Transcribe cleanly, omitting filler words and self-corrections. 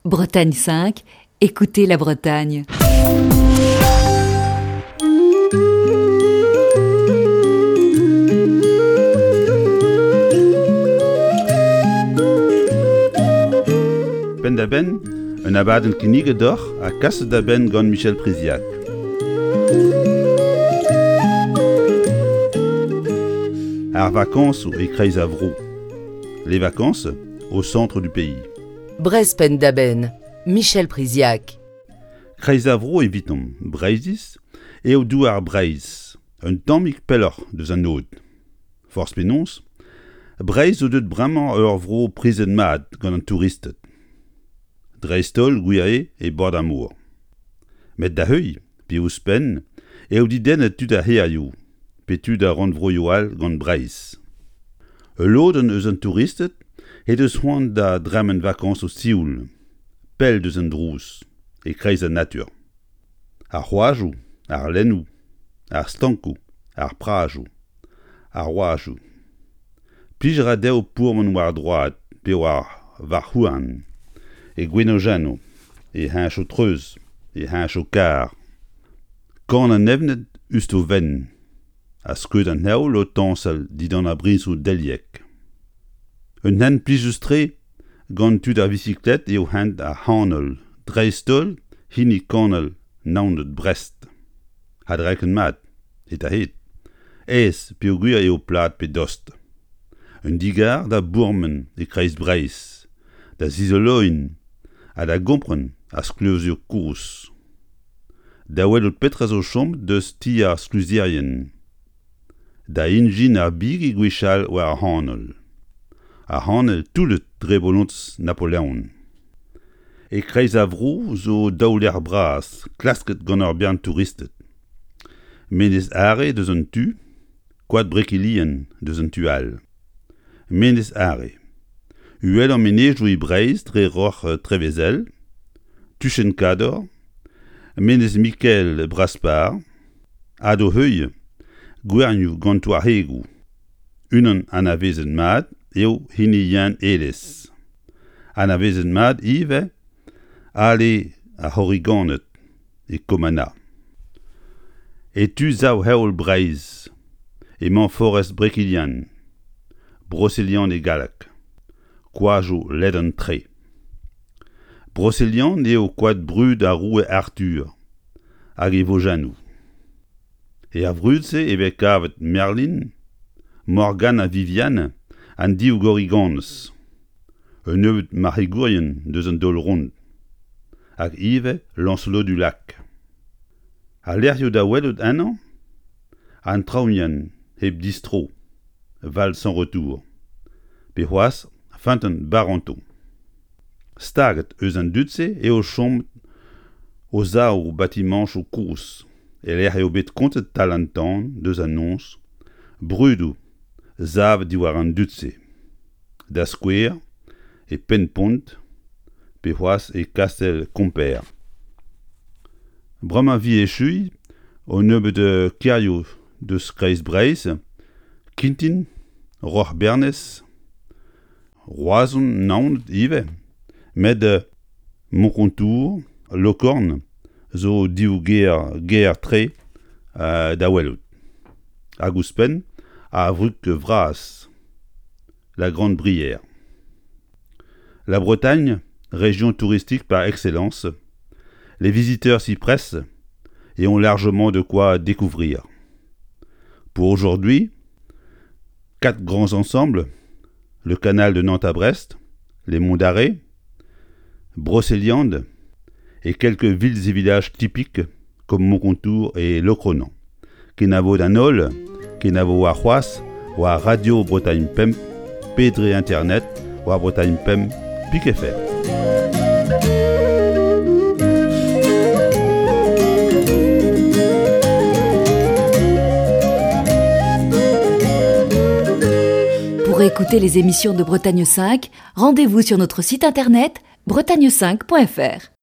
Bretagne 5, écoutez la Bretagne. Ben da ben, un abadenn kinigedoc'h a kaset da ben gant Michel Priziac. Ar vacances e kreiz a vro. Les vacances au centre du pays. Brez pen da ben, Michel Priziac. Kreiz a vro evitom Breizis eo douar Breiz, un tammig pelloc'h deus an od. Forzh penaos, Breiz o deud bremañ ur vro prizenn mat gant an touristed. Dreistol, Gouirae et Bordamour. Met da heuil, pe ouzhpenn, eo didennet tud a heerioù, pe tud a randvroioù gant Breiz. Loden eus an touristed, et eus c'hoant da drammen vakans o Sioul, pell deus an drous, e kreiz an natur. Ar c'hoajoù, ar lennoù, ar stankoù, ar prajoù, ar roajoù. Plij a deo pourmen war droad, pe war varc'houan, e gwenojano, e hench o treuz, e hench o kar. Kan an evnet ust o ven, a skeuet an heol o tañsal didan a brisou deliek. Un hen plijustre gant tud ar bisiklet eo hent a hanel, dreistol, hini kanel, naonet Brest. Ha dreken mat, et a het. Ez, pe o gwir eo plat pe dost. Un digar da bourmen e kreiz Breiz, da zizoloin, a da gompren a skleuz ur kous. Da welot petra zo chomp deus ti ar sklusirien. Da injin ar big e gwechal war ar hanel. Ar hanel toulet dre bolonz Napoleon. E kreiz a vro zo daouler bras, klasket gant ar bern touristet. Menez are deus an tu, koad brekilien deus an tu all. Menez are. Uel an menejou e Breiz dre roc'h trevezel, tuchen kador, menez Mikel Braspar, ado heuil, gouernioù gant war hegou. Unan an avezenn mat eo hini yen elez. An avezenn mat ive, ale a c'horiganet e komana. E tu zaou heol Breiz, e man forest brekilian, broselian e galak. Kouajo led an tre. Broselian eo koad brud a roue Arthur, hag e vojanou. E a vrudse eve kavet Merlin, Morgan a Viviane, an diou gorigans. Un neud marhegourien deus an dol rond. Hag ive Lancelot du Lac. A lerioù da welot an, an traounian heb distro, val sans retour. Pe c'hoaz, fantan baranto. Staget eus an dutse eo chomp o zaou batimanch o kous, e l'er eo bet kontet tal an tan deus an nons, brudou, zav diwar an dutse. Da skouer, e penpont, pe c'hoaz e kastel komper. Brama vi e chui, o nebeut de kerioù deus kreiz Breiz, kintin, roc'h bernez, roazon naonet ive, met Moncontour, Locorne, zo diou ger tre da welot. Hag ouzhpenn a vrug vras, la Grande Brière. La Bretagne, région touristique par excellence, les visiteurs s'y pressent et ont largement de quoi découvrir. Pour aujourd'hui, 4 grands ensembles, le canal de Nantes à Brest, les monts d'Arrée, Brocéliande et quelques villes et villages typiques comme Moncontour et Locronan. Kenavo d'Anol, Kenavo à Roas, ou à Radio Bretagne Pem, Pédré Internet, ou à Bretagne Pem, Pic FM. Pour écouter les émissions de Bretagne 5, rendez-vous sur notre site internet bretagne5.fr.